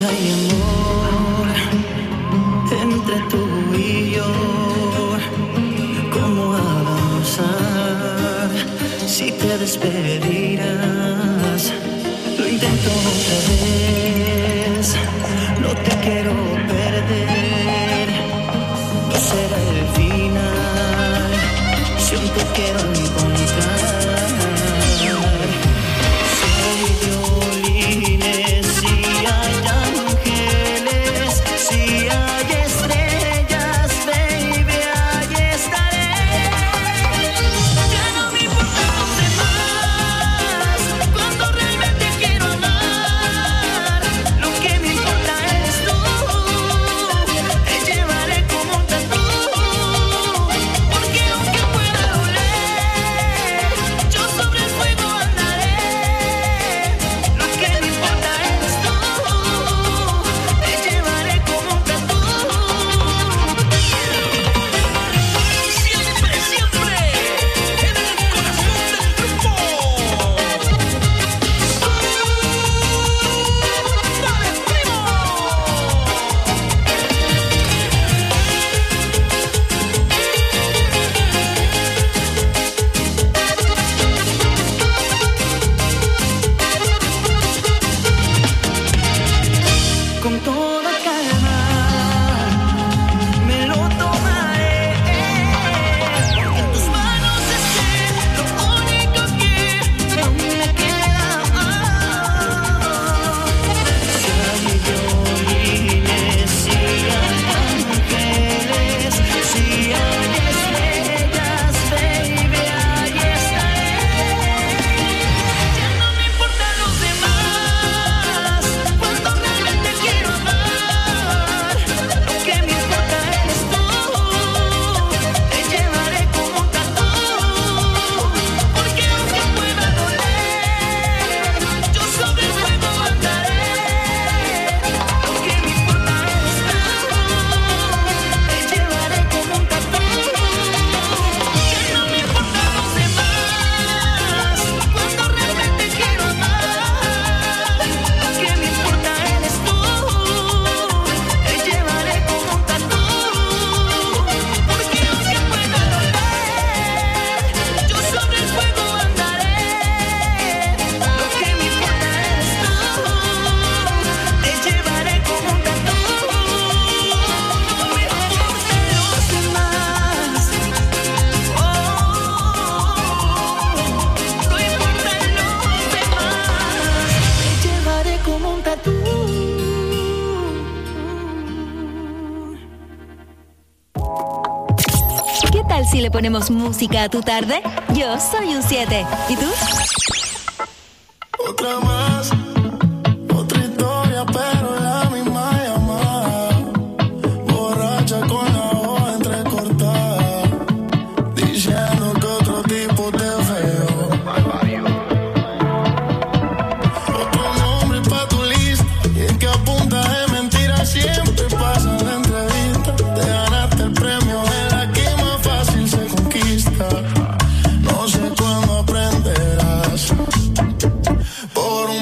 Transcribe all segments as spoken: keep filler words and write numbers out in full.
Hay amor entre tú y yo. ¿Cómo avanzar si te despedirás? Lo intento otra vez, no te quiero perder. No será el final si aún te quiero encontrar. Si le ponemos música a tu tarde, yo soy un siete. ¿Y tú? Otra más, otra historia, pero la misma llamada. Borracha con la hoja entrecortada, diciendo que otro tipo te veo. Otro nombre pa' tu lista, y es que a punta de mentiras siempre pasa la entrevista. Te ganaste el premio de la que más fácil se conquista. No sé cuándo aprenderás. Por un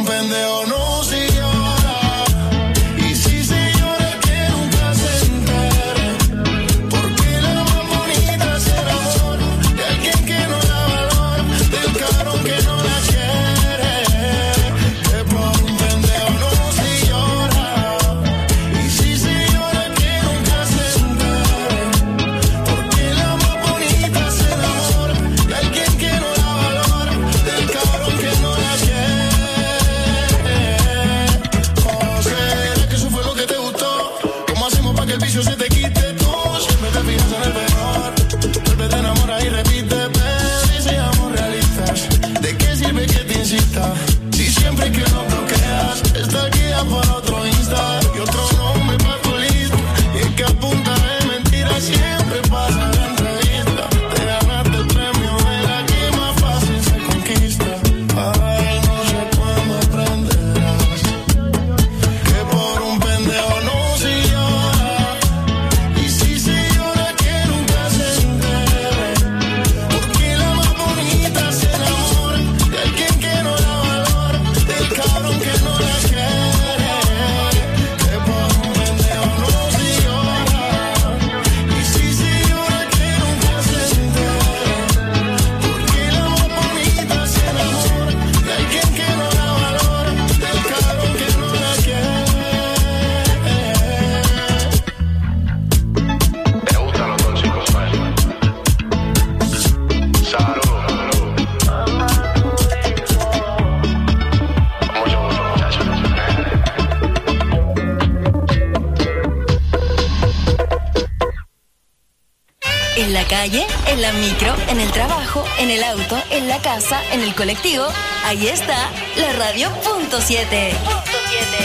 En la calle, en la micro, en el trabajo, en el auto, en la casa, en el colectivo. Ahí está la radio punto siete. Punto siete.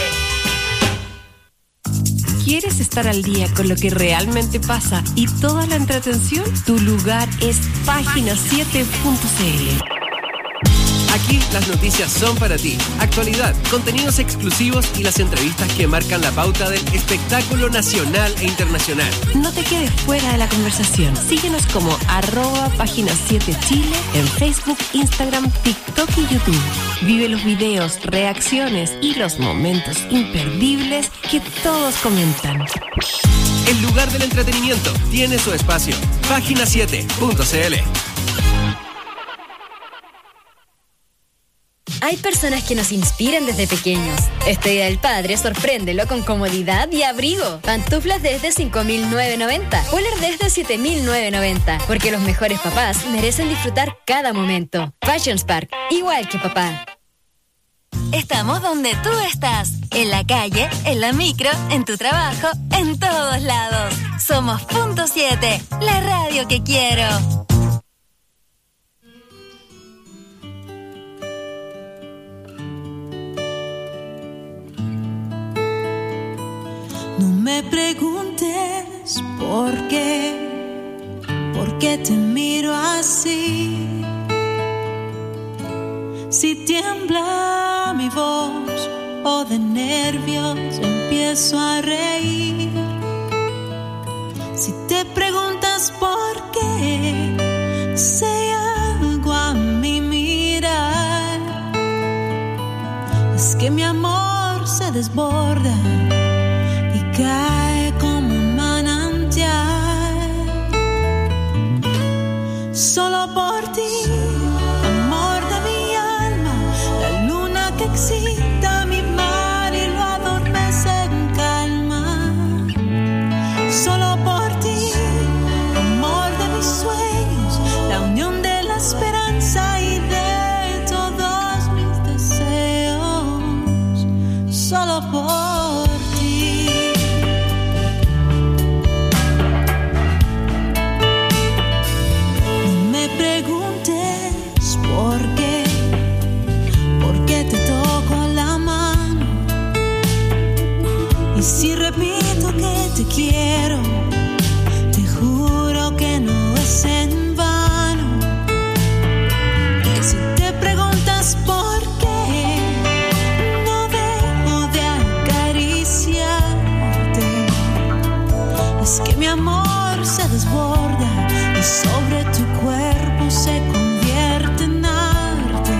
¿Quieres estar al día con lo que realmente pasa y toda la entretención? Tu lugar es página siete punto c l. Aquí las noticias son para ti. Actualidad, contenidos exclusivos y las entrevistas que marcan la pauta del espectáculo nacional e internacional. No te quedes fuera de la conversación. Síguenos como arroba página siete Chile en Facebook, Instagram, TikTok y YouTube. Vive los videos, reacciones y los momentos imperdibles que todos comentan. El lugar del entretenimiento tiene su espacio. página siete punto c l. Hay personas que nos inspiran desde pequeños. Este Día del Padre, sorpréndelo con comodidad y abrigo. Pantuflas desde cinco mil novecientos noventa. Poler desde siete mil novecientos noventa. Porque los mejores papás merecen disfrutar cada momento. Fashion Spark, igual que papá. Estamos donde tú estás. En la calle, en la micro, en tu trabajo, en todos lados. Somos Punto siete, la radio que quiero. No me preguntes por qué, por qué te miro así. Si tiembla mi voz o de nervios empiezo a reír. Si te preguntas por qué, sé algo a mi mirar. Es que mi amor se desborda y cae como un manantial. Solo por ti, amor de mi alma, la luna que excita mi mar y lo adormece en calma. Solo por ti, amor de mis sueños, la unión de la esperanza y de todos mis deseos. Solo por ti. No me preguntes por qué, por qué te toco la mano. Y si repito que te quiero, te juro que no es en vano. Y si te preguntas por qué, no dejo de acariciarte. Es que mi amor se desborda y sobre tu cuerpo se convierte en arte.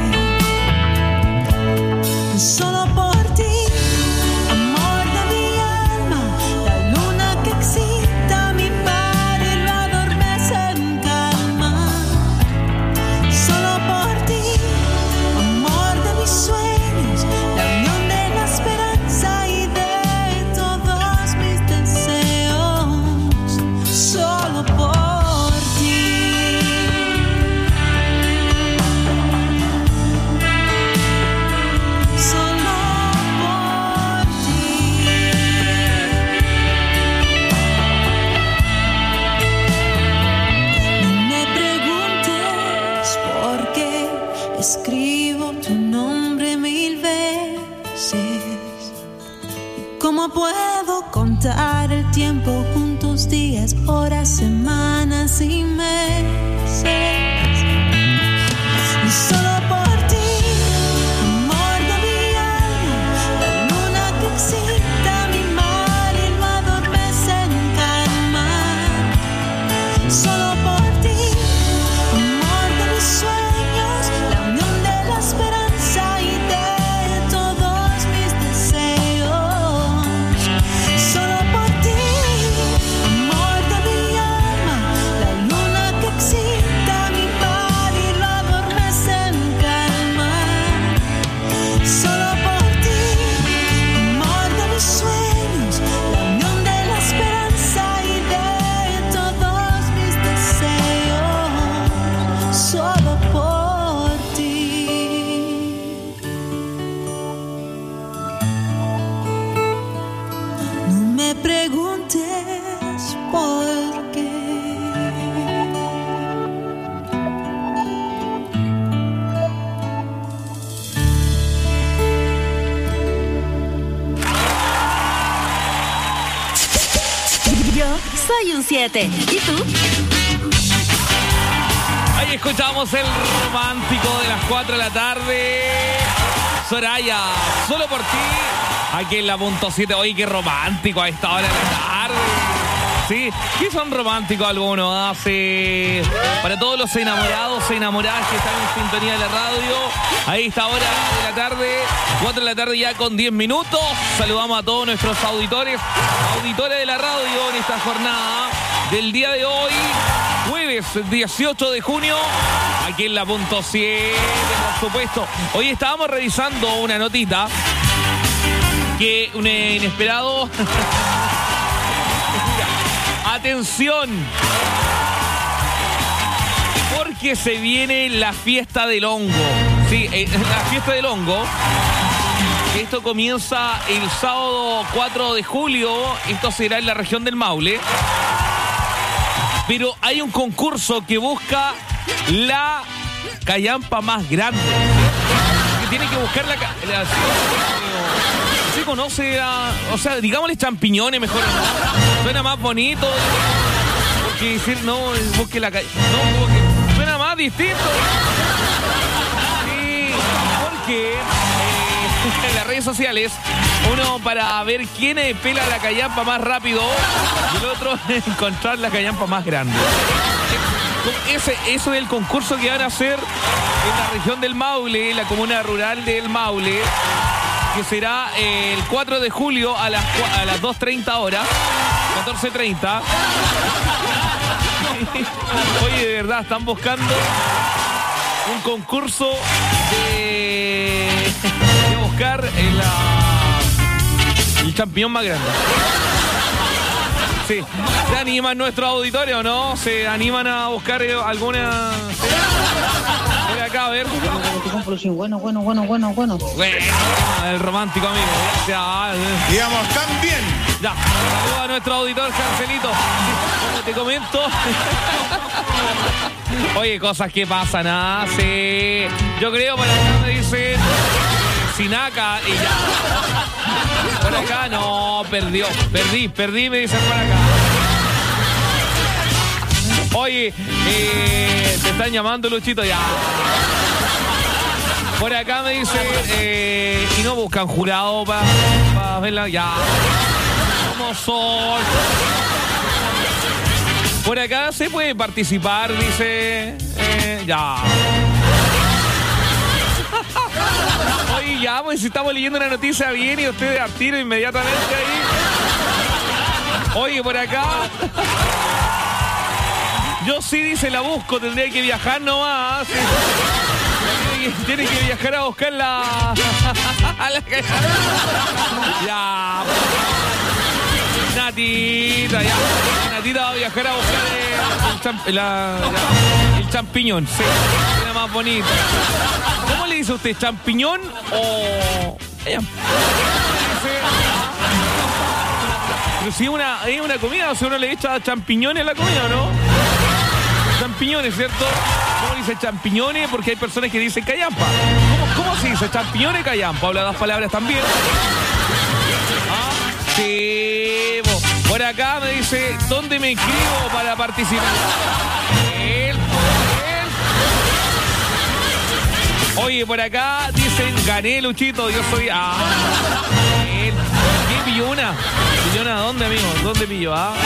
Solo por ti, amor de mi alma, la luna que excita mi mar y lo adormece en calma. Solo por ti, amor de mis sueños, la unión de la esperanza y de todos mis deseos. Solo por ti. Solo por ti. No me preguntes por qué escribo tu nombre mil veces. ¿Cómo puedo contar el tiempo juntos, días, horas, semanas y meses? Y solo por ti, amor de mi alma, la luna que excita mi mar y lo adormece en calma. Solo por ti, amor de mis sueños, la unión de la esperanza y de todos mis deseos. Solo por ti, amor de mi alma, la luna que excita mi mar y lo adormece en calma. Solo por ti, amor de mis sueños, la unión de la esperanza y de todos mis deseos. Solo por ti. No me preguntes por qué. Yo soy un siete. ¿Y tú? Ahí escuchamos el romántico de las cuatro de la tarde. Soraya, solo por ti. Aquí en la punto siete. Oye, qué romántico a esta hora de la tarde. Sí, ¿qué son románticos algunos? Hace para todos los enamorados, enamoradas que están en sintonía de la radio. Ahí está hora de la tarde, cuatro de la tarde ya con diez minutos. Saludamos a todos nuestros auditores, auditores de la radio en esta jornada del día de hoy, jueves dieciocho de junio, aquí en la punto siete, por supuesto. Hoy estábamos revisando una notita que un inesperado... Atención, porque se viene la fiesta del hongo. Sí, eh, la fiesta del hongo. Esto comienza el sábado cuatro de julio. Esto será en la región del Maule. Pero hay un concurso que busca la callampa más grande. Que tiene que buscar la... la se conoce a... O sea, digámosle champiñones mejor. Suena más bonito. Porque decir, no, busque la calle. No, porque suena más distinto. Sí, porque eh, en las redes sociales, uno para ver quién pela la callampa más rápido y el otro encontrar la callampa más grande. Ese, eso es el concurso que van a hacer en la región del Maule, la comuna rural del Maule, que será el cuatro de julio a las, a las dos treinta horas, catorce treinta. Oye, de verdad, están buscando un concurso de, de buscar el, el champiñón más grande. Sí, ¿se animan nuestros auditores o no? ¿Se animan a buscar alguna...? ¿Sí? Por acá, a ver. Bueno, bueno, bueno, bueno, bueno. Bueno, el romántico, amigo. Gracias. Digamos, también. Ya, saludos a nuestro auditor, Cancelito. Como te comento. Oye, cosas que pasan, ¿ah? Sí. Yo creo, para acá me dicen... Sinaca y ya. Por acá, no, perdió. Perdí, perdí, me dicen por acá. Oye, eh, te están llamando, Luchito, ya. Por acá me dicen, eh, y no buscan jurado para pa verla, ya. ¿Cómo son? Por acá se puede participar, dice, eh, ya. Oye, ya, pues si estamos leyendo una noticia bien y ustedes al tiro inmediatamente ahí. Oye, por acá. Yo sí, dice, la busco, tendría que viajar nomás. Sí. Tiene que viajar a buscarla. A la... Ya. Natita, ya. Natita va a viajar a buscar el, champ... la... ya. el champiñón. Sí, era más bonito. ¿Cómo le dice usted? ¿Champiñón o...? Pero si es una, es una comida, o sea, uno le echa champiñones a la comida, ¿o no? Champiñones, ¿cierto? ¿Cómo dice champiñones? Porque hay personas que dicen callampa. ¿Cómo, cómo se dice? Champiñones y callampa. Habla dos palabras también. Ah, sí. Por acá me dice, ¿dónde me inscribo para participar? El, el. Oye, por acá dicen, gané, Luchito, yo soy... Ah, el. ¿Qué pilló una? ¿Pilló una dónde, amigo? ¿Dónde pilló? Ah.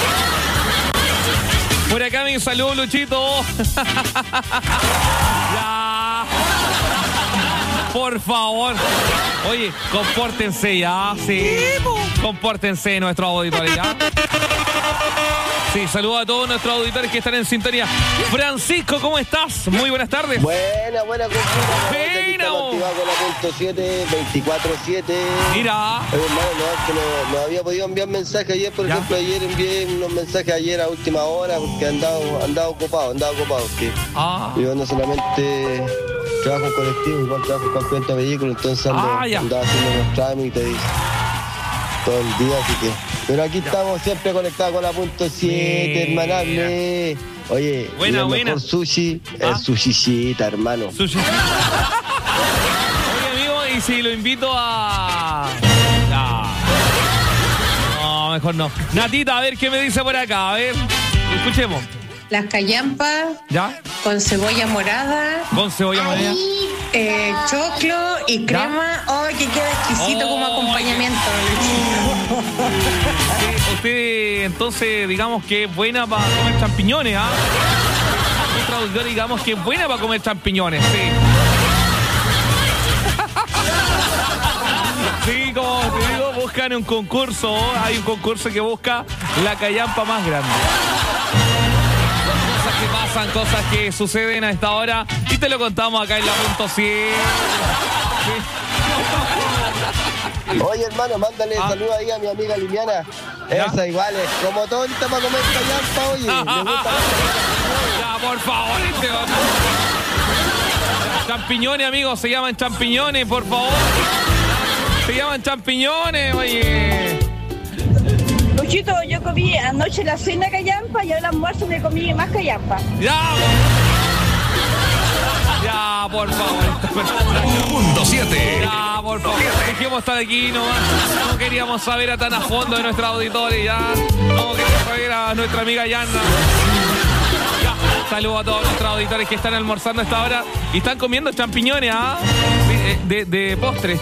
Por acá me saludó, Luchito. Ya. Por favor. Oye, compórtense ya, sí. Compórtense nuestros auditores ya. Sí, saludos a todos nuestros auditores que están en sintonía. Francisco, ¿cómo estás? Muy buenas tardes. Buena, buena, buena. Con la punto siete, veinticuatro siete. Mira. Oye, hermano, no, que no, no había podido enviar mensajes ayer, por ¿Ya? ejemplo, ayer envié unos mensajes ayer a última hora porque andaba andaba ocupado, andaba ocupado. Que ah. Yo no solamente trabajo en colectivo, igual trabajo con cuenta de vehículos, entonces ando, ah, andaba haciendo unos trámites todo el día, así que... Pero aquí ya. Estamos siempre conectados con la punto siete, hermanable. Oye, buena, el buena. mejor sushi ¿Ah? es sushicita, hermano. Sushi. Oye, amigo, y si lo invito a... No, mejor no. Natita, a ver qué me dice por acá. A ver, escuchemos. Las callampas. ¿Ya? Con cebolla morada. Con cebolla morada. Eh, choclo y crema. ¡Ay, oh, que queda exquisito oh, como acompañamiento! Usted, usted, entonces, digamos que es buena para comer champiñones, ¿ah? ¿eh? Un traductor, digamos que es buena para comer champiñones, sí. Sí, como te digo, buscan un concurso. Hay un concurso que busca la callampa más grande. Cosas que pasan, cosas que suceden a esta hora. Y te lo contamos acá en la punto cien. Sí. Oye, hermano, mándale ah. saludos ahí a mi amiga Liliana. ¿Ya? Esa igual es como tonta para comer callampa, oye. Me gusta ya, por favor, este otro. Champiñones, amigos, se llaman champiñones, por favor. Se llaman champiñones, oye. Luchito, yo comí anoche la cena callampa y al almuerzo me comí más callampa. Ya, ya, por favor. Punto siete. Ya, por favor. Dejemos estar aquí nomás. No queríamos saber a tan a fondo de nuestros auditores, ya. No queríamos saber a nuestra amiga Yanna. Ya, saludos a todos nuestros auditores que están almorzando a esta hora y están comiendo champiñones, ¿ah? De, de, de postre.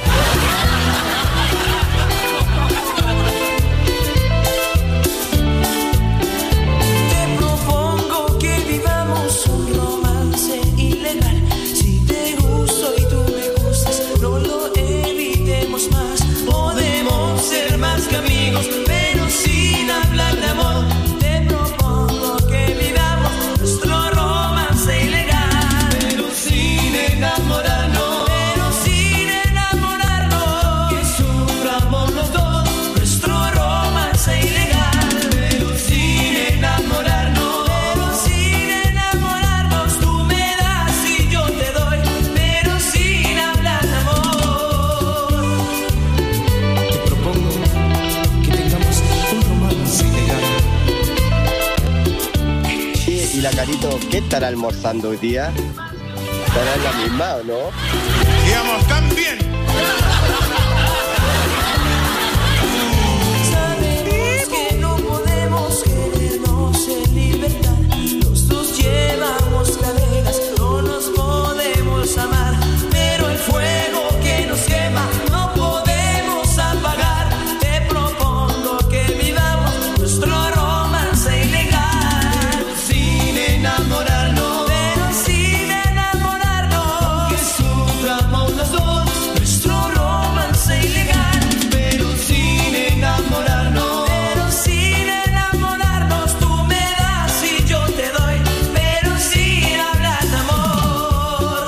Amigos, pero sin hablar de amor, te propongo que vivamos nuestro romance ilegal, pero sin enamorarnos, pero sin enamorarnos, que suframos los dos nuestro romance ilegal, pero sin enamorarnos, pero sin enamorarnos, tú me das y yo te doy, pero sin hablar de amor. Te propongo y la Carito, ¿qué estará almorzando hoy día? ¿Estará en la misma o no? Digamos, tan bien. Sabemos que no podemos querernos en libertad. Los dos llevamos cadenas, no nos podemos amar. Pero el fuego que nos quema no podemos apagar. Te propongo que vivamos nuestro romance ilegal, sin enamorarnos, pero sin enamorarnos, que suframos los dos nuestro romance ilegal, pero sin enamorarnos, pero sin enamorarnos, tú me das y yo te doy, pero sin hablar de amor.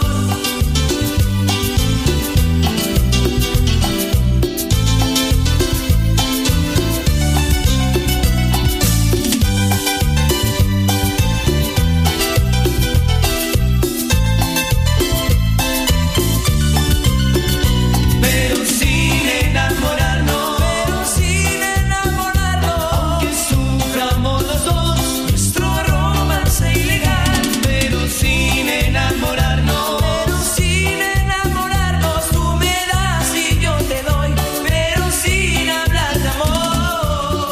Pero sin enamorarnos, pero sin enamorarnos, aunque suframos los dos nuestro romance ilegal, pero sin enamorarnos, pero sin enamorarnos, tú me das y yo te doy, pero sin hablar de amor.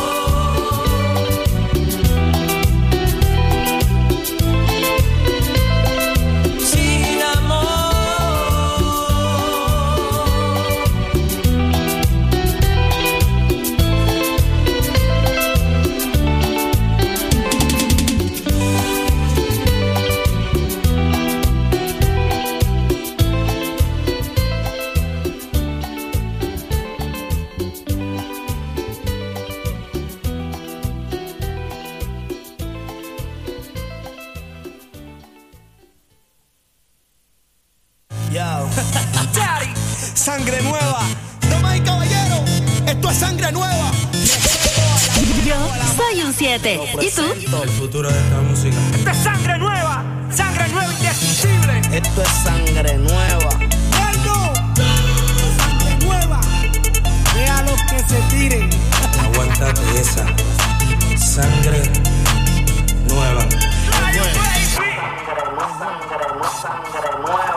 Sin amor. Daddy, sangre nueva. Damas y caballeros, esto es sangre nueva. Yo soy un siete. ¿Y tú? El futuro de esta música. Esto es sangre nueva. Sangre nueva indescriptible. Esto es sangre nueva. ¡Gordo! Sangre nueva. Vea los que se tiren. Aguántate esa. Sangre nueva. Sangre nueva.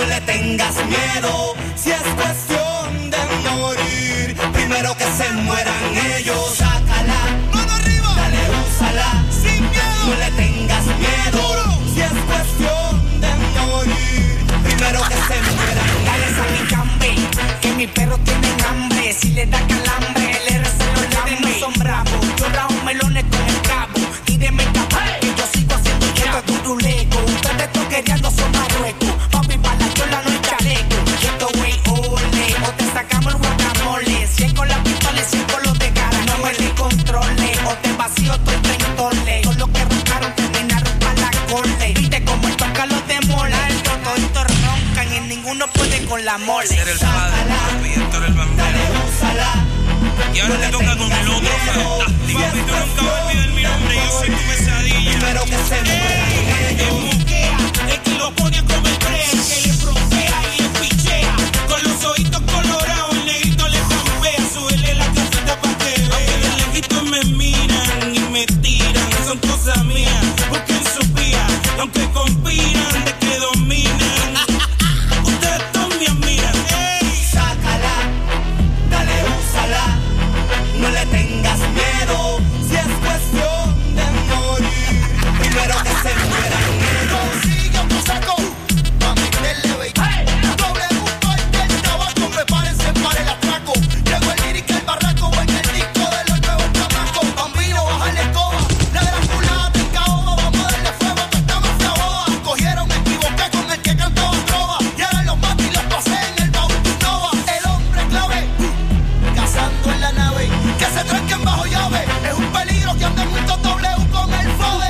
no le tengas miedo. Si es cuestión de morir, primero que se mueran ellos. Sácala, mano arriba, dale, úsala, sin miedo, no le tengas miedo. Si es cuestión de morir, primero que se mueran. Dale esa mi cambe, que mis perros tienen hambre. Si le da calambre, el R se lo lambe. No son bravos, yo rajo melones con el cabo. Tíreme capaz, que yo sigo haciendo esto es turuleco. Ustedes toquereando son marruecos. Papi, para la chola no hay chaleco. Esto wey, ole, o te sacamos el guacamole. Cien con la pistola y cien con los de cara. No me le controle, o te vacío estoy trentole. Todos los que roncaron terminaron para la corte. Viste como el toca los demola. Toditos roncan y ninguno puede con la mole. Ser el padre, Héctor el bambero. Y ahora te toca con el otro fantástico. Papi, tú nunca vas a olvidar mi nombre, yo soy tu pesadilla. Primero que se muera. El buquea, el que lo pone a comer break, que le frontea y le pichea. Con los ojitos colorados, el negrito le zampea. Súbele la casita pa' que vea. Aunque de lejitos me miran y me tiran, son cosas mías, busquen su vía. Aunque conspiran de que dominan, ustedes todos me admiran. Sácala, dale, úsala, no le tengas miedo. Si es cuestión de morir, primero que se mueran ellos. Sigue un saco, pa' meterle ve. Doble un corte el tabaco, prepárense para el atraco. Llegó el lírico, el barraco, en el disco de los nuevos chamacos. Bambino, bájale coba, la de la culada te caoba. Vamos a darle fuego a esta mafia boba. Cogieron, me equivoqué con el que cantaba trova. Y ahora los mato y los pasé en el baúl de Nova. El hombre clave, cazando en la nave. Que se tranquen bajo llave, es un peligro que anden muchos W con el fode.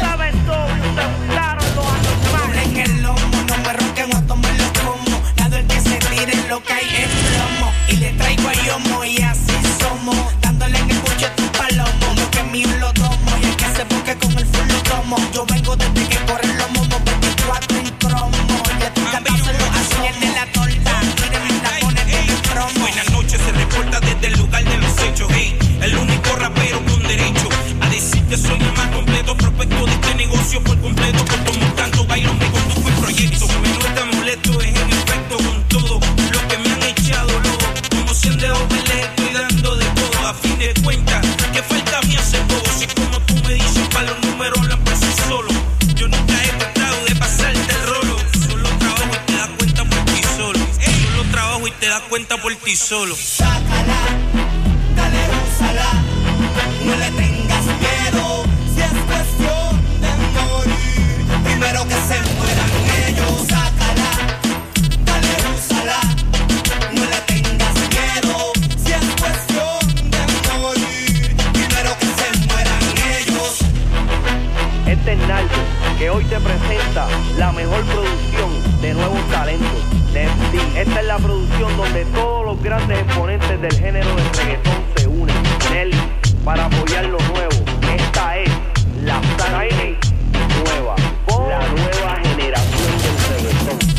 En el lomo, no me ronquen a tomarlo como. Dado el que se tire lo que hay es plomo. Y le traigo a yomo y así somos. Dándole en el buche a tu palomo. Lo que mío lo tomo y el que se busque con el full lo tomo. Yo vengo desde que corren los momos veinticuatro en cromo. Ya tu cantazo lo hace el de la torta. Tírenme la pone en el promo. Buenas noches, se reporta desde el lugar de los hechos. Hey, el único rapero con derecho a decir que soy el más completo prospecto de este negocio por completo. Por como tanto bailo me conduzco el proyecto. Me no está molesto, es en efecto con todo lo que me han echado lobo. Como cien de doble le estoy dando de todo. A fin de cuentas, que falta me hace poco. Si como tú me dices, para los números la paso solo. Yo nunca he tratado de pasarte el rolo. Solo trabajo y te das cuenta por ti solo. Solo trabajo y te das cuenta por ti solo. Sácala, dale, úsala, no le tengas miedo. Si es cuestión de morir, primero que se mueran ellos. Sácala, dale, úsala, no le tengas miedo. Si es cuestión de morir, primero que se mueran ellos. Este es Naldo, que hoy te presenta la mejor producción de nuevos talentos de M C. Esta es la producción donde todos los grandes exponentes del género del reggaetón se unen. Nelly, para apoyar lo nuevo. Esta es la sangre nueva, la nueva generación del reggaetón.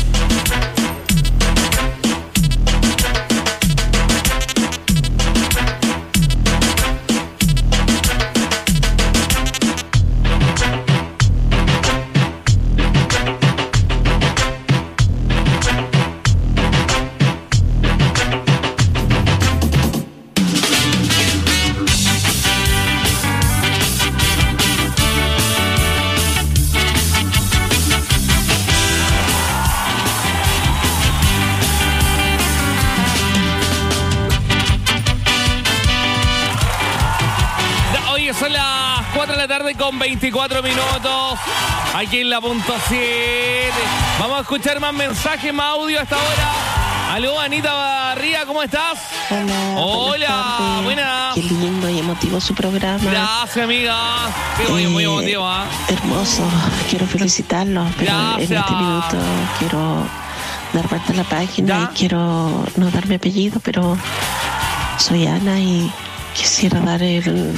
Son las cuatro de la tarde con veinticuatro minutos. Aquí en la punto siete. Vamos a escuchar más mensajes, más audio hasta ahora. Aló, Anita Barría, ¿cómo estás? Hola. Hola, buenas. Qué lindo y emotivo su programa. Gracias, amiga. Qué muy, eh, muy emotivo, ¿ah? ¿eh? Hermoso. Quiero felicitarlos, pero Gracias. en este minuto quiero dar vuelta a la página ¿Ya? y quiero no dar mi apellido, pero soy Ana y quisiera dar el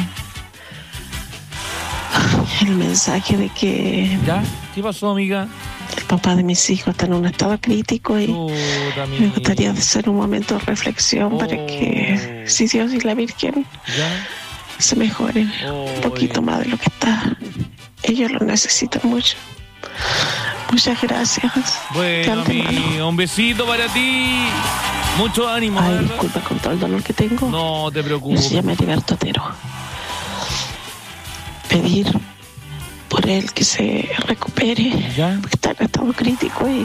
el mensaje de que ¿Ya? ¿Qué pasó, amiga? El papá de mis hijos está en un estado crítico y Puta, me gustaría hacer un momento de reflexión oh. para que si Dios y la Virgen ¿Ya? se mejoren oh, un poquito yeah. más de lo que está. Ellos lo necesitan mucho. Muchas gracias. Bueno, amigo, un besito para ti. Mucho ánimo. Ay, ¿verdad? disculpa con todo el dolor que tengo. No te preocupes. Se llama Heriberto Otero. Pedir por él que se recupere. ¿Ya? Porque está en estado crítico y,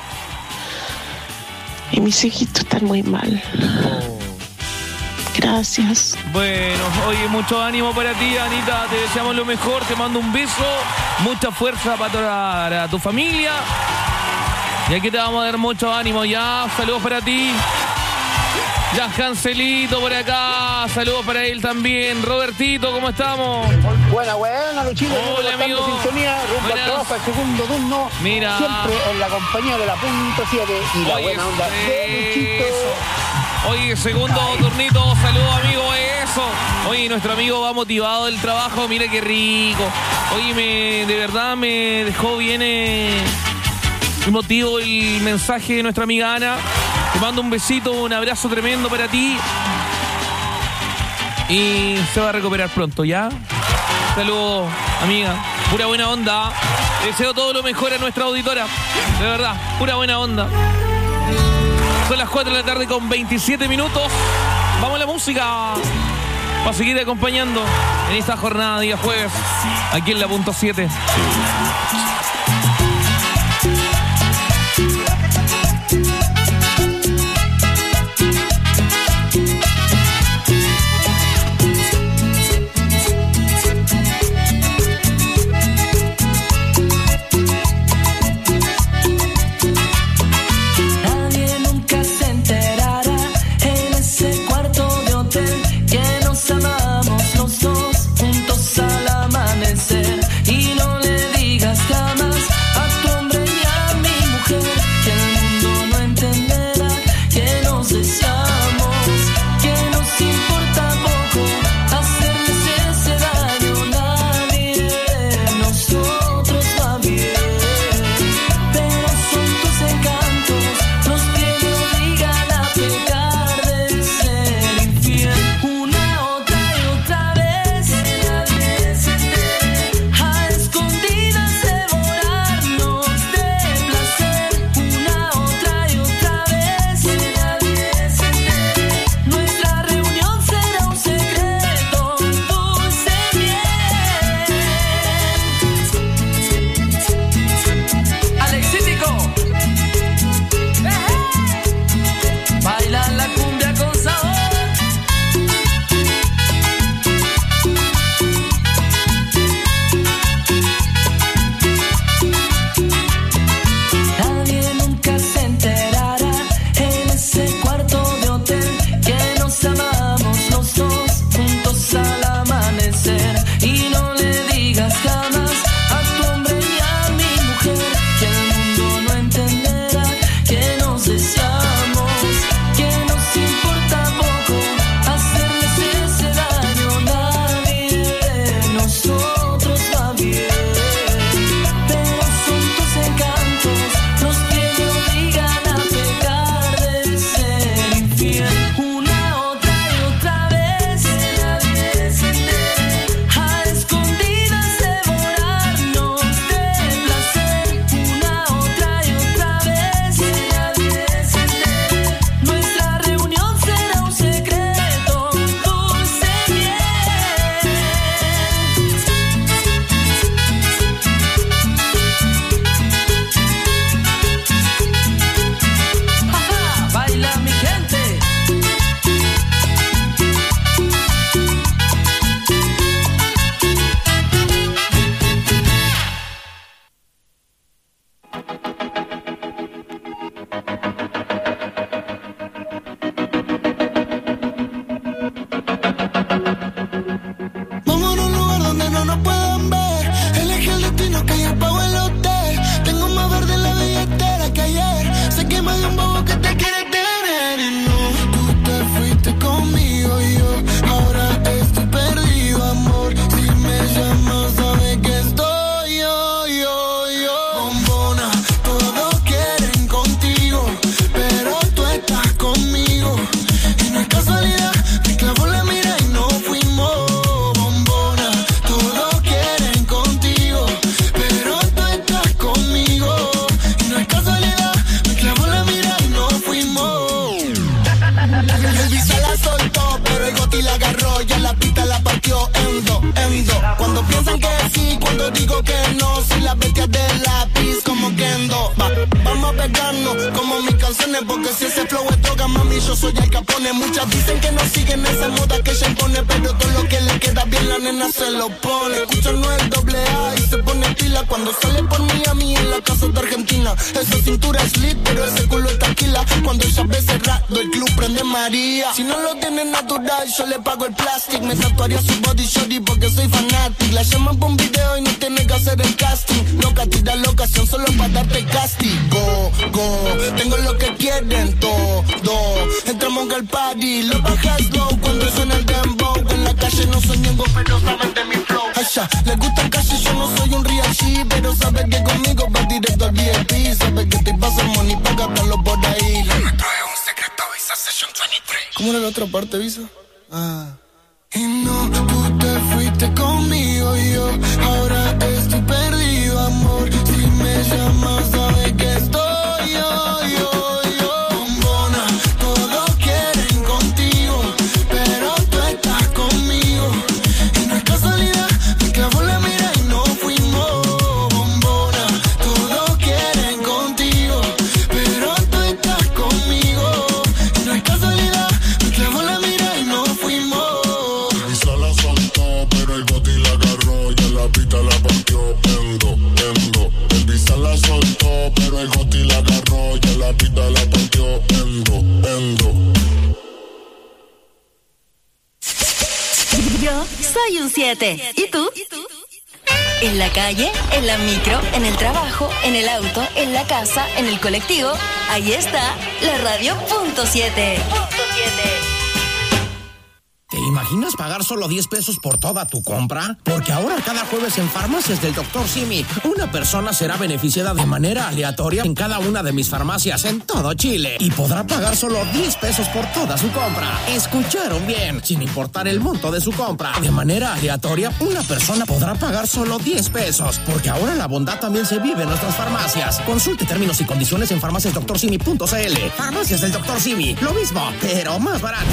y mis hijitos están muy mal. Oh. Gracias. Bueno, oye, mucho ánimo para ti, Anita. Te deseamos lo mejor. Te mando un beso. Mucha fuerza para toda a tu familia. Y aquí te vamos a dar mucho ánimo. Ya, saludos para ti. Ya, Cancelito por acá. Saludos para él también. Robertito, ¿cómo estamos? Buena, buena, Luchito. Hola, amigo. Sintonía, rumbo al trabajo, al segundo turno. Mira. Siempre en la compañía de la punto siete y la Oye, buena onda de Luchito. Oye, segundo turnito, saludos amigo, eso. Oye, nuestro amigo va motivado del trabajo, mira qué rico. Oye, me, de verdad me dejó bien eh, emotivo el mensaje de nuestra amiga Ana. Te mando un besito, un abrazo tremendo para ti. Y se va a recuperar pronto, ¿ya? Saludos, amiga. Pura buena onda. Deseo todo lo mejor a nuestra auditora. De verdad, pura buena onda. Son las cuatro de la tarde con veintisiete minutos. Vamos a la música para seguir acompañando en esta jornada día jueves aquí en la punto siete. Amamos los dos juntos al amanecer y no le digas yo digo que no. Soy la bestia del lápiz como Kendo. Va, vamos a pegarnos como mis canciones, porque si ese flow es droga, mami, yo soy el Capone. Muchas dicen que no siguen esa moda que ella impone, pero todo lo que le queda bien la nena se lo pone. Escucha no es doble A y se pone pila cuando sale por Miami en la casa de Argentina. Esa cintura es lit, pero ese culo está tranquila. Cuando ella ve cerrado el club prende María. Si no lo tiene natural, yo le pago el plástico. Me tatuaría su body shorty porque soy fanático. La llaman por un video y no tiene que hacer el casting. Loca, tira la ocasión solo para darte castigo. Go, tengo lo que quieren todo. Entramos al party, lo bajas slow cuando suena el dembow. En la calle no soy ñengo, pero saben de mi flow. Allá, le gusta el calle, yo no soy un real G, pero sabe que conmigo va directo al V I P. Sabe que te pasa money pa' gastarlo por ahí. Le me trae un secreto Visa Session veintitrés. ¿Cómo era la otra parte, Visa? Ah. Y no, tú te fuiste conmigo y yo ahora estoy perdido, amor. Si me llamas, sabes que estoy yo, yo, yo. Bombona, todos quieren contigo, pero tú estás conmigo. Y no es casualidad, me clavó la mira y no fuimos. Bombona, todos quieren contigo, pero tú estás conmigo. Y no es casualidad, me clavó la mira y no fuimos. La soltó, pero el goti la agarró y a la pita la partió. Endo, endo. Yo soy un siete. ¿Y tú? En la calle, en la micro, en el trabajo, en el auto, en la casa, en el colectivo. Ahí está la radio punto siete. ¿Te imaginas pagar solo diez pesos por toda tu compra? Porque ahora cada jueves en Farmacias del doctor Simi, una persona será beneficiada de manera aleatoria en cada una de mis farmacias en todo Chile y podrá pagar solo diez pesos por toda su compra. ¿Escucharon bien? Sin importar el monto de su compra. De manera aleatoria, una persona podrá pagar solo diez pesos, porque ahora la bondad también se vive en nuestras farmacias. Consulte términos y condiciones en farmacias doctor simi punto c l. Farmacias del doctor Simi, lo mismo, pero más barato.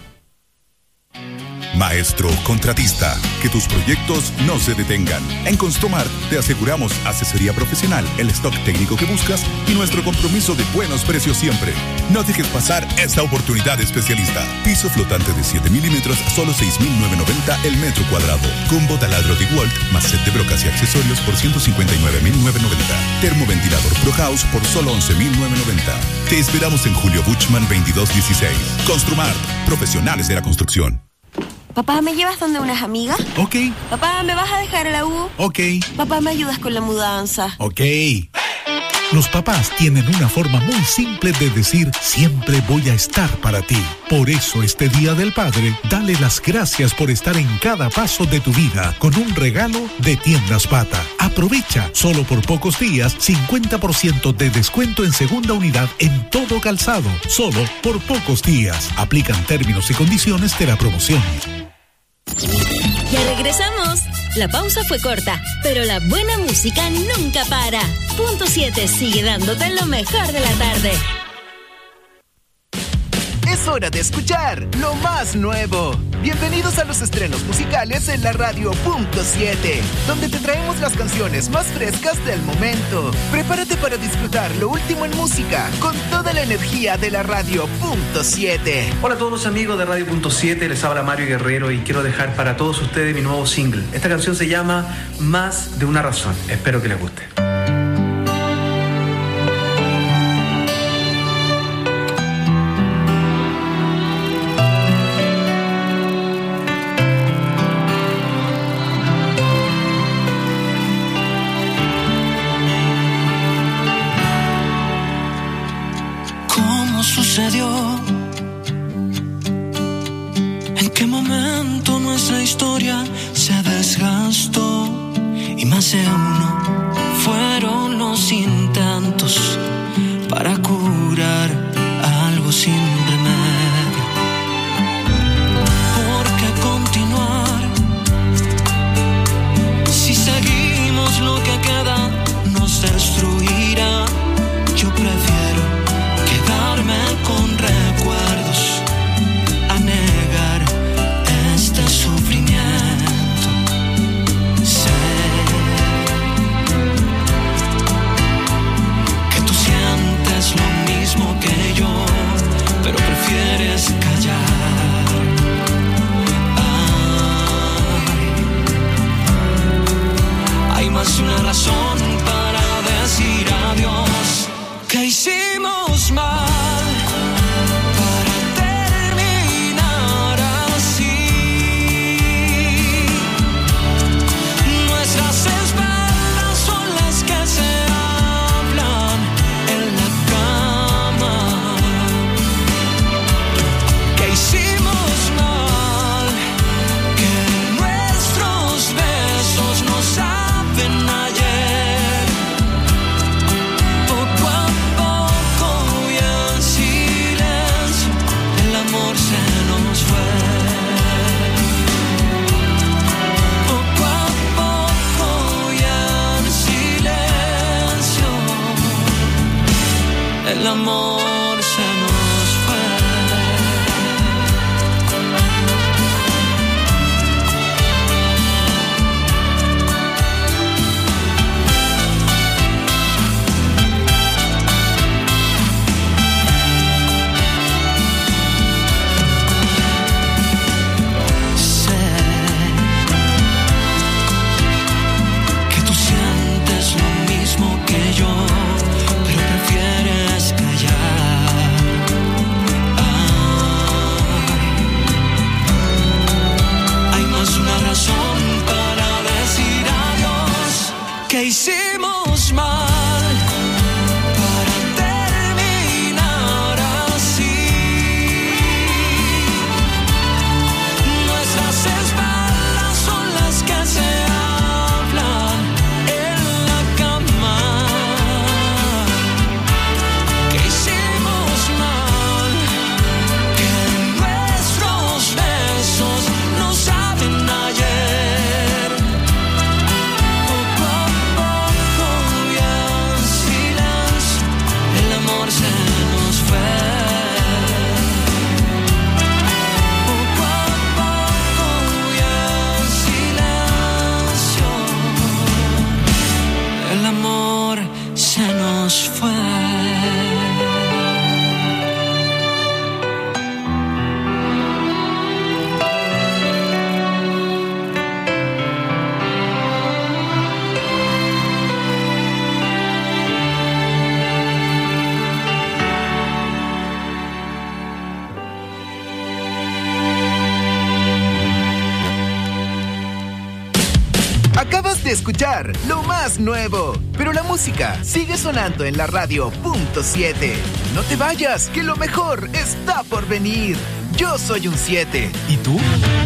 Maestro contratista, que tus proyectos no se detengan. En Construmart te aseguramos asesoría profesional, el stock técnico que buscas y nuestro compromiso de buenos precios siempre. No dejes pasar esta oportunidad especialista. Piso flotante de siete milímetros, solo seis mil novecientos noventa el metro cuadrado. Combo taladro de Walt más set de brocas y accesorios por ciento cincuenta y nueve mil novecientos noventa. Termoventilador Pro House por solo once mil novecientos noventa. Te esperamos en Julio Buchmann veintidós dieciséis. Construmart, profesionales de la construcción. Papá, ¿me llevas donde unas amigas? Ok. Papá, ¿me vas a dejar a la U? Ok. Papá, ¿me ayudas con la mudanza? Ok. Los papás tienen una forma muy simple de decir siempre voy a estar para ti. Por eso este Día del Padre, dale las gracias por estar en cada paso de tu vida con un regalo de Tiendas Pata. Aprovecha, solo por pocos días, cincuenta por ciento de descuento en segunda unidad en todo calzado. Solo por pocos días. Aplican términos y condiciones de la promoción. Ya regresamos. La pausa fue corta, pero la buena música nunca para. Punto siete sigue dándote lo mejor de la tarde. Es hora de escuchar lo más nuevo. Bienvenidos a los estrenos musicales en la radio punto siete, donde te traemos las canciones más frescas del momento. Prepárate para disfrutar lo último en música con toda la energía de la radio punto siete. Hola a todos los amigos de radio punto siete, les habla Mario Guerrero y quiero dejar para todos ustedes mi nuevo single. Esta canción se llama Más de una razón. Espero que les guste. Sucedió? ¿En qué momento nuestra historia se desgastó? Y más de uno fueron los intentos para curar algo sin remedio. ¿Por qué continuar? Si seguimos, lo que queda nos destruirá. Yo prefiero quedarme con recuerdos a negar este sufrimiento. Sé amor se nos fue. Que yo, pero prefieres callar. Ay, hay más una razón para decir adiós. Que hicimos mal para terminar así. Nuestras espaldas son las que se hablan en la cama. Que hicimos mal, que nuestros besos no saben ayer. Poco a poco y en silencio el amor se nos fue. Poco a poco y en silencio el amor se nos fue. Acabas de escuchar lo más nuevo, pero la música sigue sonando en la radio punto siete. No te vayas, que lo mejor está por venir. Yo soy un siete. ¿Y tú?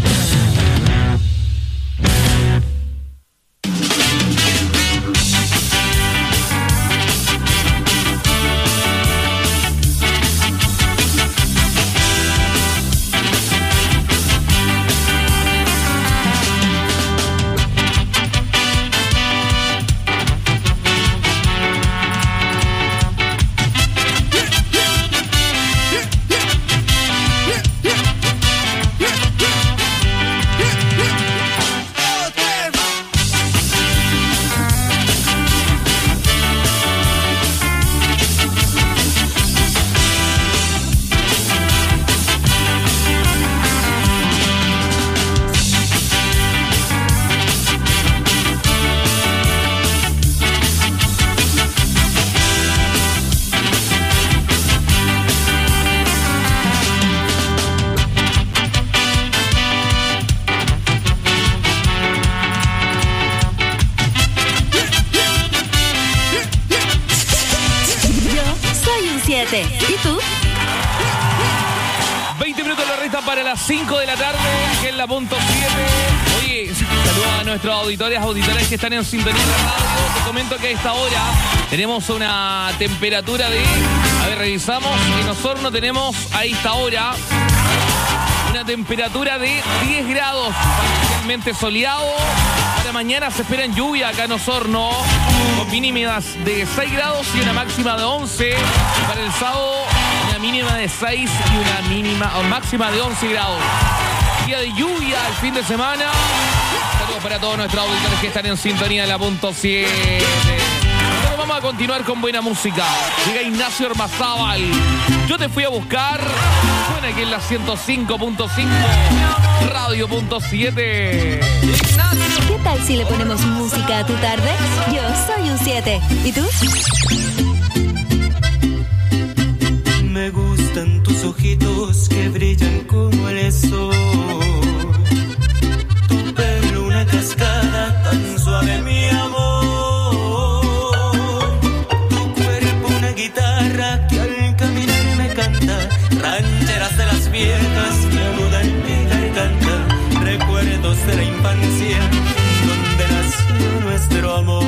¿Y tú? veinte minutos le restan para las cinco de la tarde, que es la punto siete. Oye, saludos a nuestros auditores, auditores que están en sintonía de la radio. Te comento que a esta hora tenemos una temperatura de... A ver, revisamos. En Osorno tenemos a esta hora una temperatura de diez grados, parcialmente soleado. Para mañana se esperan lluvia acá en Osorno, con mínimas de seis grados y una máxima de once. Para el sábado, una mínima de seis y una mínima o máxima de once grados. Día de lluvia el fin de semana. Saludos para todos nuestros auditores que están en sintonía de la punto siete. Pero vamos a continuar con buena música. Llega Ignacio Ormazábal. Yo te fui a buscar. Suena aquí en la ciento cinco punto cinco radio punto siete. ¿Qué tal si le ponemos música a tu tarde? Yo soy un siete. ¿Y tú? Me gustan tus ojitos que brillan como el sol. Tu pelo una cascada tan suave, mi amor. Tu cuerpo una guitarra que al caminar me canta. Rancheras de las viejas que anudan mi garganta. Recuerdos de la infancia donde nació nuestro amor.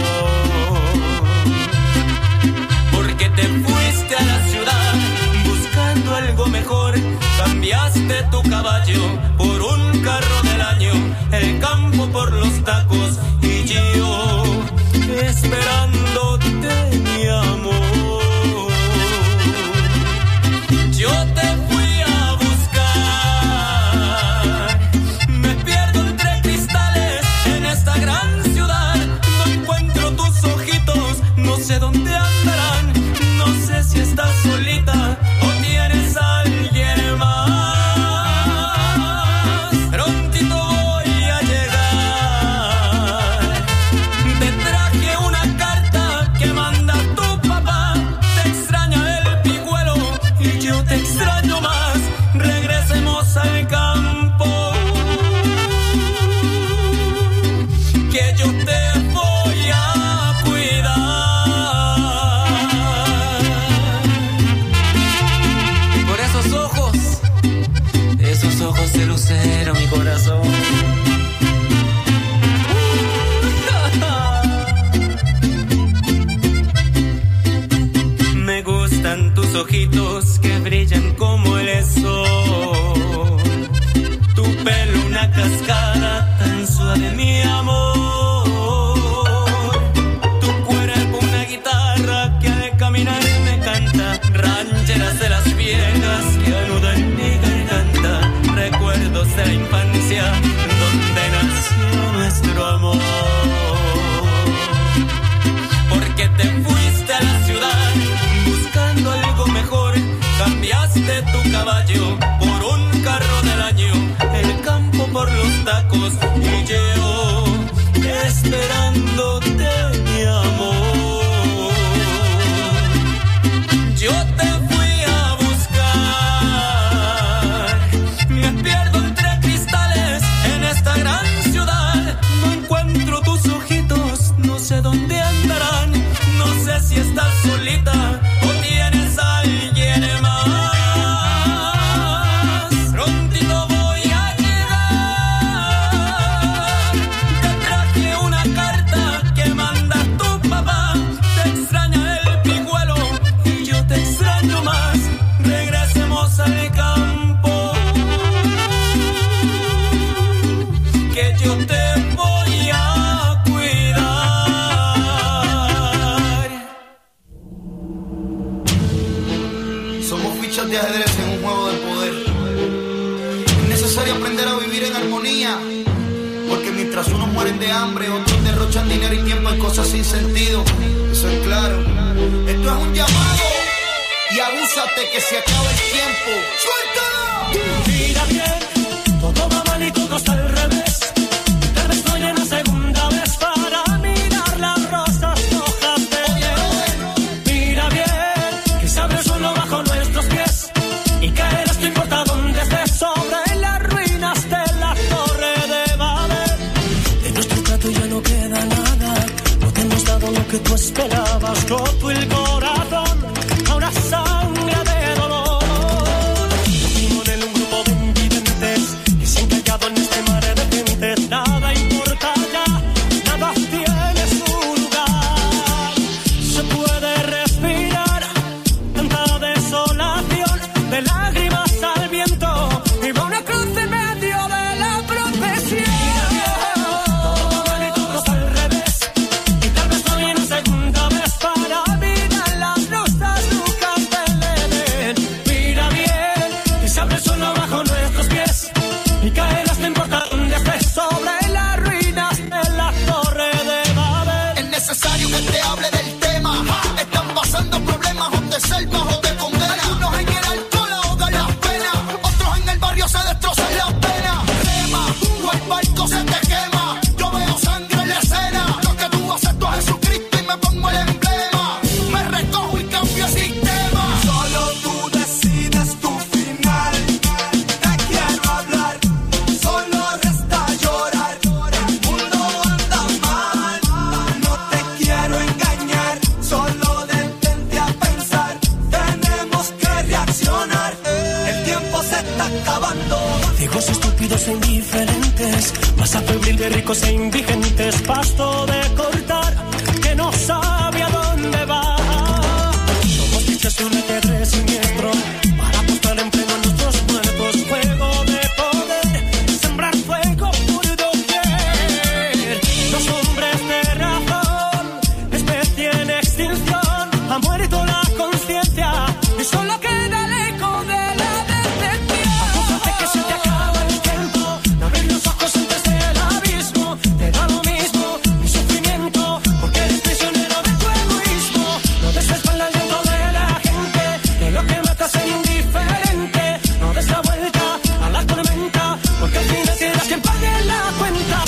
Porque te fuiste a la ciudad buscando algo mejor. Cambiaste tu caballo por un carro del año. El campo por los tacos y yo esperándote, mi amor. locos y yo esperándote, mi amor. Yo te fui a buscar, me pierdo entre cristales en esta gran ciudad. No encuentro tus ojitos, no sé dónde andarán. No sé si estás solita o tienes a alguien más. Prontito voy a llegar. Te traje una carta que manda tu papá. Te extraña el pijuelo y yo te extraño más. Regresemos al campo, que yo te voy a cuidar. Somos fichas de ajedrez en un juego de poder. Es necesario aprender a vivir en armonía, porque mientras unos mueren de hambre, otros derrochan dinero y tiempo en cosas sin sentido. Eso es claro. Esto es un llamado y abúsate que se acaba el tiempo. ¡Suéltalo! Mira bien, todo va mal y todo está al revés. Tal vez estoy en la segunda vez para mirar las rosas rojas de él. Mira bien, que se abre el suelo bajo nuestros pies y caerás, no importa dónde estés, sobre las ruinas de la torre de Babel. De nuestro trato ya no queda nada, no te hemos dado lo que tú esperabas. Roto el corazón a una sangre de dolor. Vivimos en un grupo de invidentes que se han callado en este mar de gente. Nada importa ya, nada tiene su lugar. Se puede respirar tanta desolación, de lágrimas al viento y va una cruz en medio de la profesión. Todo mal y todo está al revés, y tal vez no viene segunda vez para mirar las rosas lucas del Edén. Mira bien, que se abre el suelo bajo nuestros pies y caerás, no importa dónde estés, sobre las ruinas de la torre de Babel. Es necesario que te hable del tema. Están pasando problemas donde selva o de condena. Algunos en el alcohol ahogan las penas, otros en el barrio se destrozan las penas. Tema, o el barco se te quema. Yo veo sangre en la escena. Lo que tú acepto a Jesucristo y me pongo el emblema. Me recojo y cambio el sistema. Solo tú decides tu final. Te quiero hablar, solo resta llorar. El mundo anda mal, no te quiero engañar. Solo detente a pensar, tenemos que reaccionar. El tiempo se está acabando. Ciegos, estúpidos e indiferentes, masa febril de ricos e indigentes, pasto de cortar que no sabe a dónde va. Somos fichas de un ajedrez siniestro para apostar en pleno a nuestros muertos. Juego de poder, sembrar fuego por doquier. Los hombres de razón, especie en extinción, ha muerto la conciencia y solo queda el eco de la decepción. Acúsate que se te acaba el tiempo, no abrir los ojos antes del abismo. Te da lo mismo mi sufrimiento, porque eres prisionero de tu egoísmo. No des la espalda al viento de la gente, que lo que mata es indiferente. No des la vuelta a la tormenta, porque al final serás quien pague la cuenta.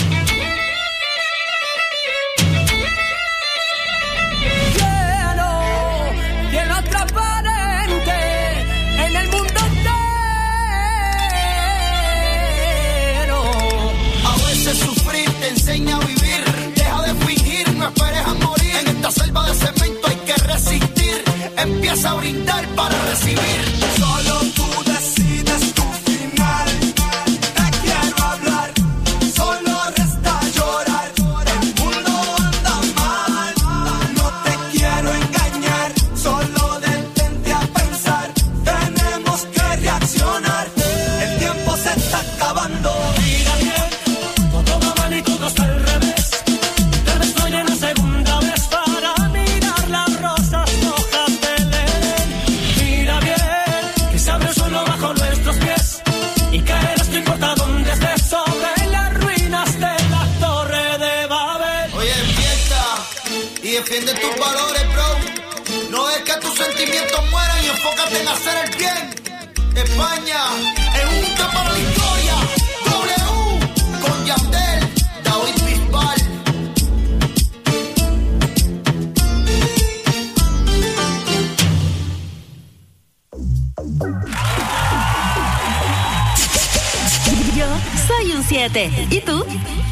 Cielo, cielo transparente en el mundo entero. A veces sufrir te enseña a vivir. Deja de fingir, no esperes a morir. En esta selva de cemento hay que resistir. Empieza a brindar para recibir. Solo tú decides tu final. Te quiero hablar, solo resta llorar. El mundo anda mal, no te quiero engañar. Solo detente a pensar, tenemos que reaccionar. El tiempo se está acabando. Mira bien, todo va mal y todo está al revés. Tal vez estoy en la segunda vez para mirar las rosas rojas del Edén. Mira bien, que se abre el suelo bajo nuestros pies y caerás, no importa dónde estés, sobre las ruinas de la torre de Babel. Oye, despierta y defiende tus valores, bro. No es que tus sentimientos mueran y enfócate en hacer el bien. España es un para la historia. W con llamada. siete. ¿Y tú?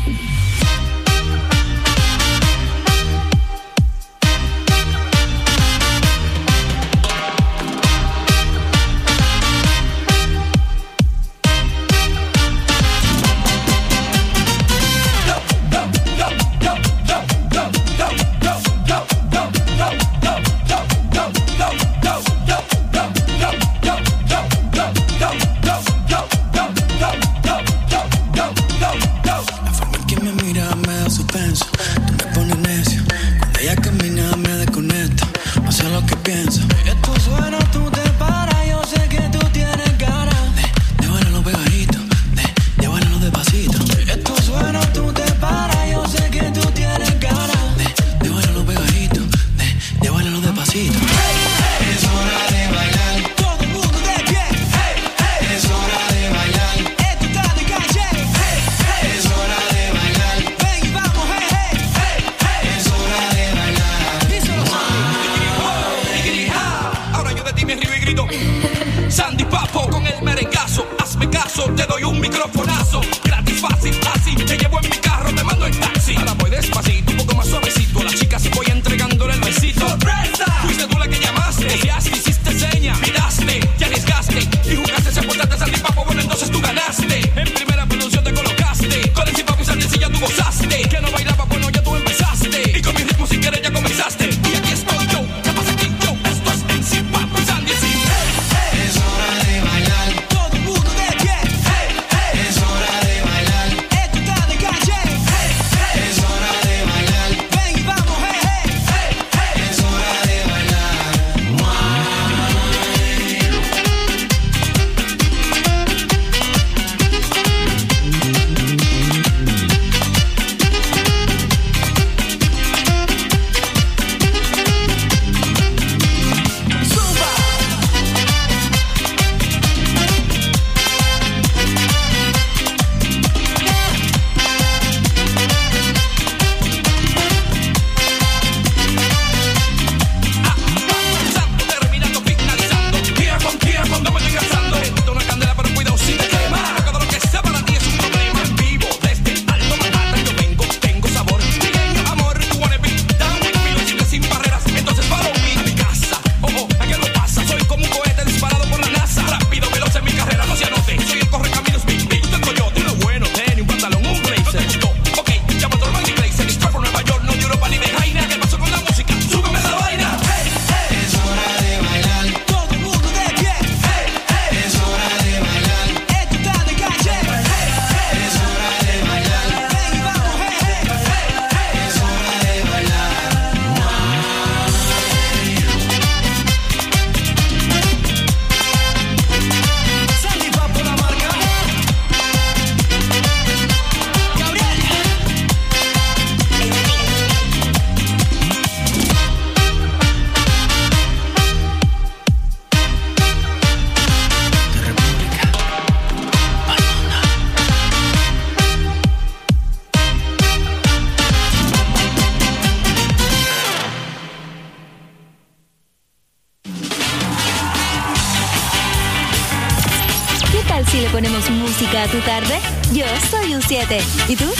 Si le ponemos música a tu tarde, yo soy U siete. ¿Y tú?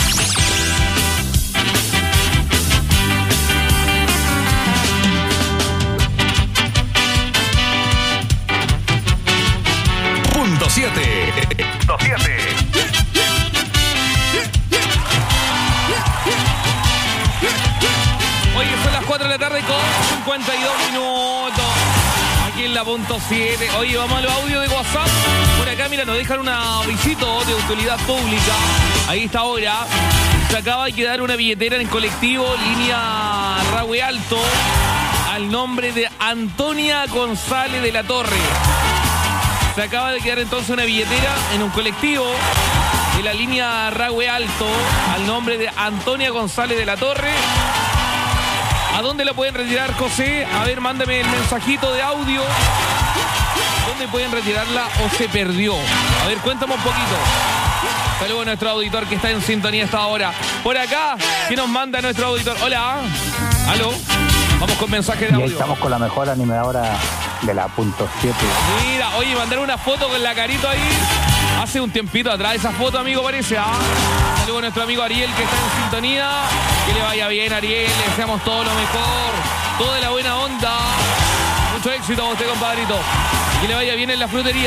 Punto siete. Punto siete. Oye, son las cuatro de la tarde con cincuenta y dos minutos. Aquí en la punto siete. Oye, vamos a los audios de WhatsApp. Por acá, mira, nos dejan un avisito de utilidad pública. Ahí está ahora. Se acaba de quedar una billetera en el colectivo línea Rahue Alto al nombre de Antonia González de la Torre. Se acaba de quedar entonces una billetera en un colectivo de la línea Rahue Alto al nombre de Antonia González de la Torre. ¿A dónde la pueden retirar, José? A ver, mándame el mensajito de audio. ¿Dónde pueden retirarla o se perdió? A ver, cuéntame un poquito. Saludos a nuestro auditor que está en sintonía hasta ahora. Por acá, ¿qué nos manda nuestro auditor? Hola. ¿Aló? Vamos con mensaje de audio. Y ahí estamos con la mejor animadora de la punto siete. Mira, oye, mandar una foto con la carita ahí. Hace un tiempito atrás esa foto, amigo, parece. ¿Ah? Saludos a nuestro amigo Ariel que está en sintonía. Que le vaya bien, Ariel. Le deseamos todo lo mejor. Toda la buena onda. Mucho éxito a usted, compadrito. Que le vaya bien en la frutería.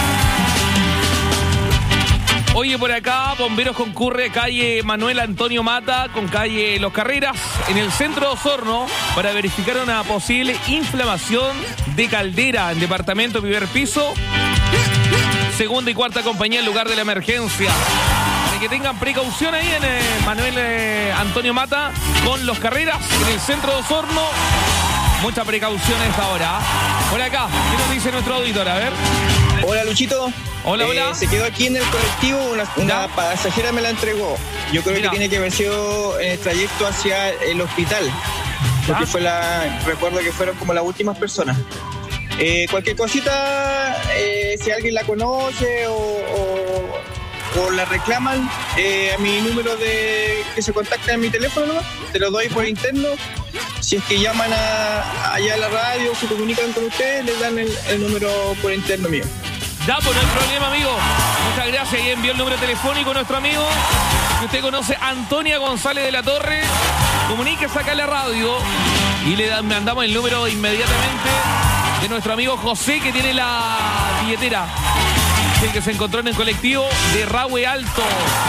Oye, por acá, bomberos concurre calle Manuel Antonio Mata con calle Los Carreras en el centro de Osorno para verificar una posible inflamación de caldera en departamento primer piso, segunda y cuarta compañía en lugar de la emergencia. Para que tengan precaución ahí en eh, Manuel eh, Antonio Mata con Los Carreras en el centro de Osorno. Mucha precaución a esta hora. Por acá, ¿qué nos dice nuestro auditor? A ver. Hola, Luchito. Hola, eh, hola. Se quedó aquí en el colectivo, una, una pasajera me la entregó. Yo creo Mira. que tiene que haber sido en el trayecto hacia el hospital. Porque ¿Ya? fue la. Recuerdo que fueron como las últimas personas. Eh, cualquier cosita, eh, si alguien la conoce o, o, o la reclaman, eh, a mi número de que se contacta en mi teléfono, ¿no? Te lo doy por interno. Si es que llaman a, allá a la radio, se comunican con ustedes, les dan el, el número por interno mío. Ya, pues no hay problema, amigo. Muchas gracias. Y envió el número telefónico a nuestro amigo. Si usted conoce, Antonia González de la Torre, comuníquese acá en la radio y le dan- mandamos el número inmediatamente de nuestro amigo José, que tiene la billetera. El que se encontró en el colectivo de Rahue Alto.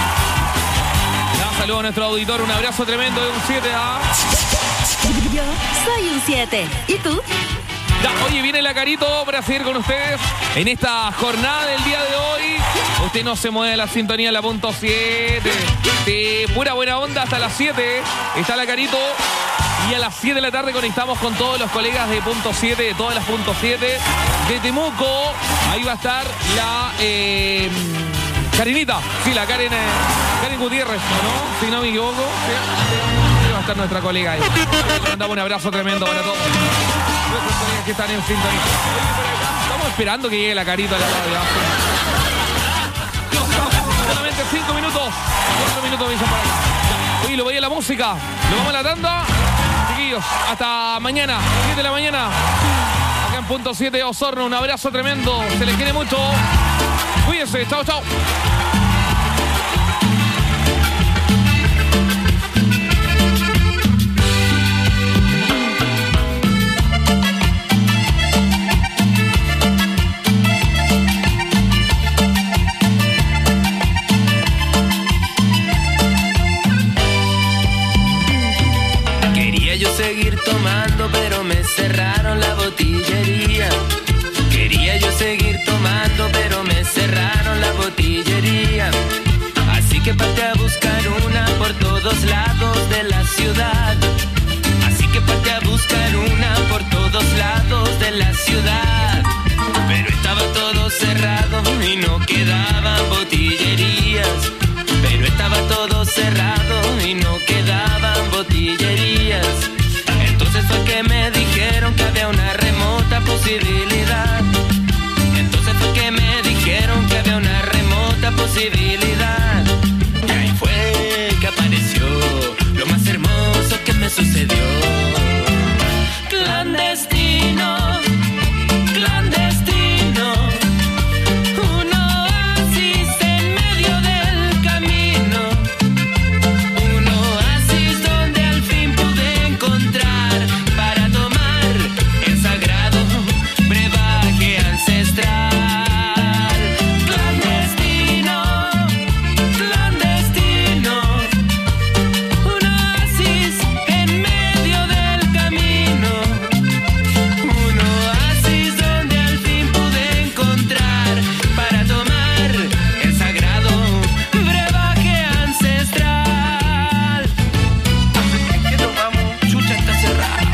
Ya, saludos a nuestro auditor. Un abrazo tremendo de un siete a... Yo soy un siete. ¿Y tú? Ya, oye, viene la Carito para seguir con ustedes en esta jornada del día de hoy. Usted no se mueve de la sintonía de la punto siete. De pura buena onda hasta las siete. Está la Carito. Y a las siete de la tarde conectamos con todos los colegas de punto siete, de todas las punto siete. De Temuco, ahí va a estar la eh, Karinita. Sí, la Karen, eh, Karen Gutiérrez, ¿no? Si no me equivoco. Sí, va a estar nuestra colega ahí. Le mandamos un abrazo tremendo para todos nuestros colegas que están en sintonía. Estamos esperando que llegue la Carita a la radio. Solamente cinco minutos. Cuatro minutos me dicen para acá. Oye, lo voy a la música. Lo vamos a la tanda. Chiquillos, hasta mañana, siete de la mañana. Acá en punto siete Osorno. Un abrazo tremendo. Se les quiere mucho. Cuídense. Chao, chao. Quería yo seguir tomando, pero me cerraron la botillería. Quería yo seguir tomando, pero me cerraron la botillería. Así que pasé a buscar una por todos lados de la ciudad. Así que pasé a buscar una por todos lados de la ciudad. Pero estaba todo cerrado y no quedaban botillerías. Pero estaba todo cerrado y no quedaban botillerías. Entonces fue que me dijeron que había una remota posibilidad. Entonces fue que me dijeron que había una remota posibilidad. Y ahí fue que apareció lo más hermoso que me sucedió. Clandestino, clandestino, un oasis en medio del camino. Un oasis donde al fin pude encontrar para tomar el sagrado brebaje ancestral. Clandestino, clandestino, un oasis en medio del camino. Un oasis donde al fin pude encontrar para tomar el sagrado brebaje ancestral. ¿Qué tomamos? Chucha, está cerrado.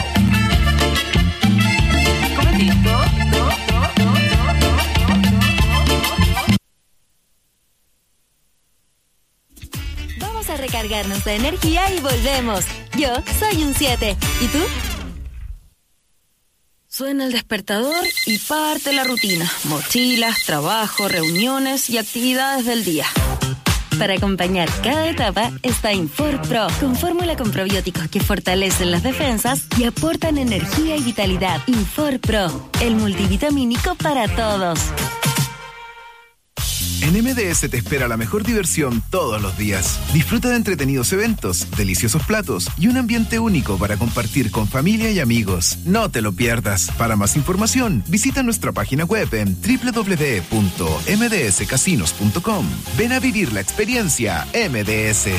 Comentito. Vamos a recargarnos de energía y volvemos. Yo soy un siete. ¿Y tú? Suena el despertador y parte la rutina. Mochilas, trabajo, reuniones y actividades del día. Para acompañar cada etapa está Infor Pro, con fórmula con probióticos que fortalecen las defensas y aportan energía y vitalidad. Infor Pro, el multivitamínico para todos. En M D S te espera la mejor diversión todos los días. Disfruta de entretenidos eventos, deliciosos platos y un ambiente único para compartir con familia y amigos. No te lo pierdas. Para más información, visita nuestra página web en doble u doble u doble u punto m d s casinos punto com. Ven a vivir la experiencia M D S.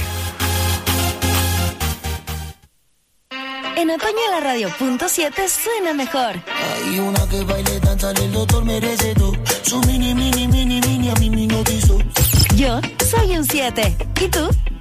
En otoño la radio punto siete suena mejor. Hay una que baile danza, el doctor merece todo. Su mini, mini, mini, mini, a mí me hipnotizó. Yo soy un siete. ¿Y tú?